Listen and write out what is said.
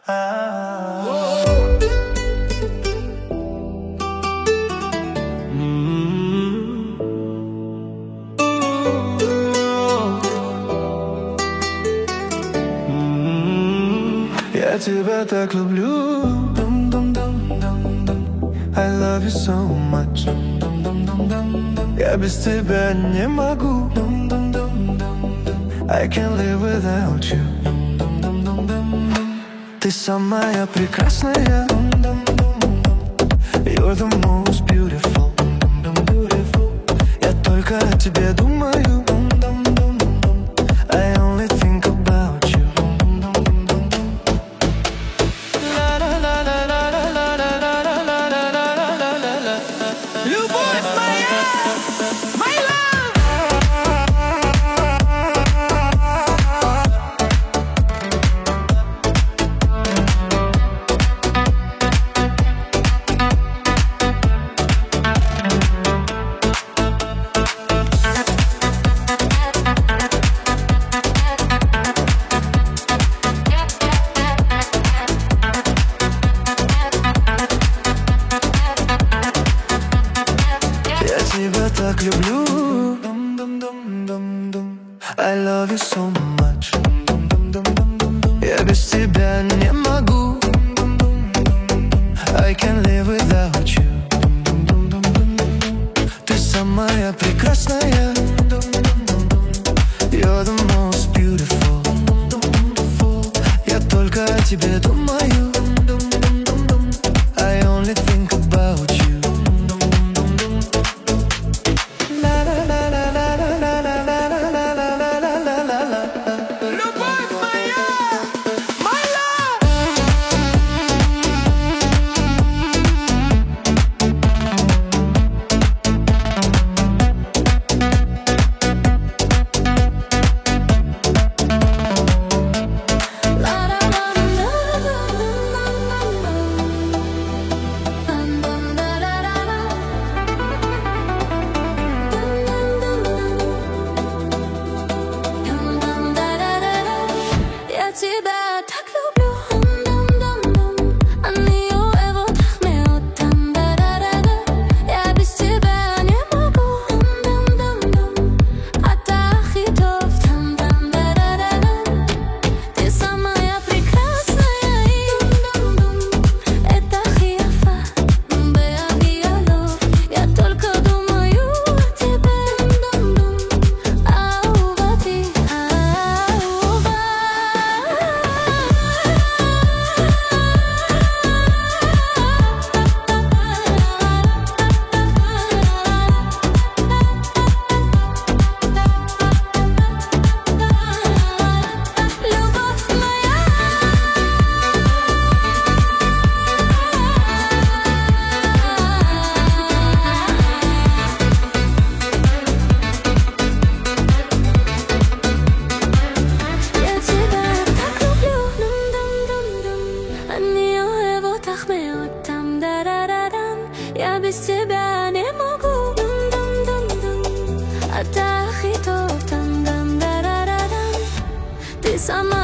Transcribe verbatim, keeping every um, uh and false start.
Я тебя так люблю. I love you so much. Я без тебя не могу. I can't live without you. Ты самая прекрасная. You're the most beautiful. Я только о тебе думаю. I only think about you. Любовь моя, my love. Я тебя так люблю. I love you so much. Я без тебя не могу. I can't live without you. Ты самая прекрасная. You're the most beautiful. Я только о тебе думаю. I only think about you. Я тебя так люблю. אני אוהב אותך מאוד. Я без тебя не могу. אתה הכי טוב. ты самая прекрасная. это הכי יפה. באבי הלב. я только думаю о тебе. אהובתי, אהובה. Я тебя так люблю. אני אוהב אותך מאוד. я без тебя не могу. אתה הכי טוב. ты сама